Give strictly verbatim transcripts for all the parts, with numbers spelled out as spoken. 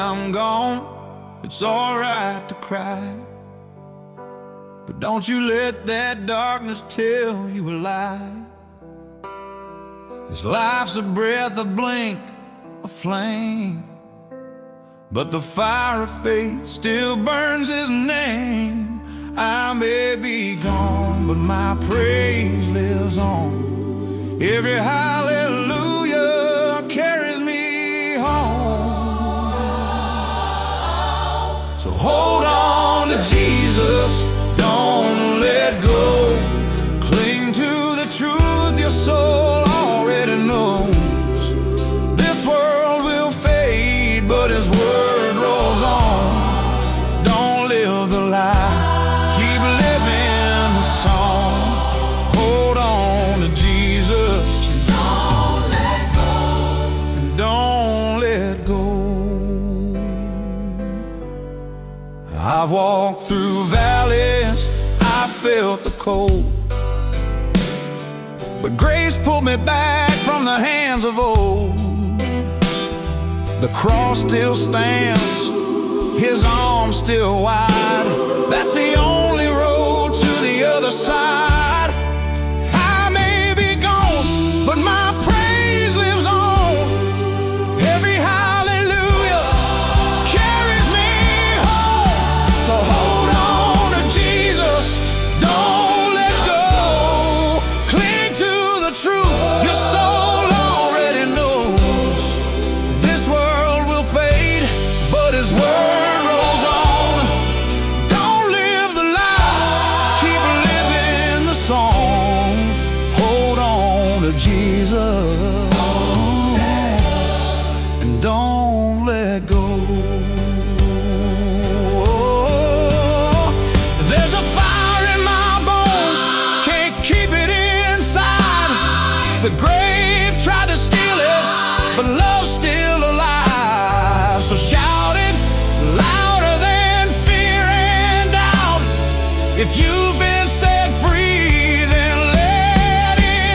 I'm gone, it's alright to cry, but don't you let that darkness tell you a lie. This life's a breath, a blink, a flame, but the fire of faith still burns His name. I may be gone, but my praise lives on. Every hallelujah carries me home. So hold on to Jesus, don't let go. Cling to the truth your soul already knows. This world will fade, but His word rolls on. Don't live the lie, keep living the song. Hold on to Jesus, don't let go, don't let go. I've walked through valleys, I felt the cold, but grace pulled me back from the hands of old. The cross still stands, His arms still wide. That's the only road to the other side. I may be gone, but my praise lives on. Every hallelujah carries me home. So hold on to Jesus, don't let go. Cling to the truth your soul already knows. This world will fade, but His word rolls on. Don't live the lie, keep living the song. Hold on to Jesus, and don't let go. There's a fire in my bones, can't keep it inside. The grave tried to steal it, but love's still alive. So shout it louder than fear and doubt. If you've been set free, then let it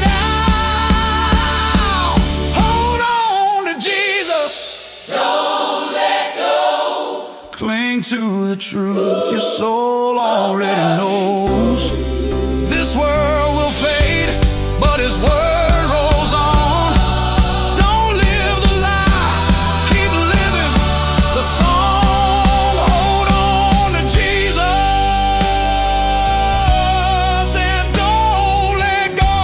out. Hold on to Jesus, don't let go. Cling to the truth your soul already knows. This world will fade, but His word rolls on. Don't live the lie, keep living the song. Hold on to Jesus, and don't let go.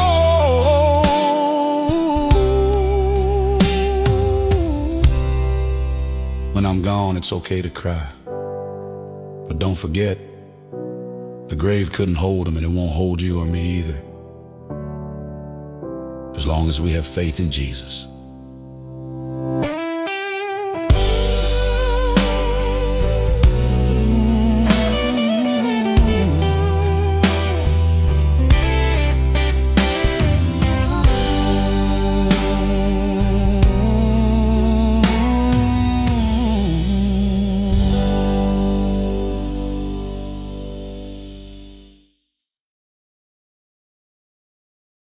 When I'm gone, it's okay to cry, but don't forget, the grave couldn't hold Him, and it won't hold you or me either, as long as we have faith in Jesus.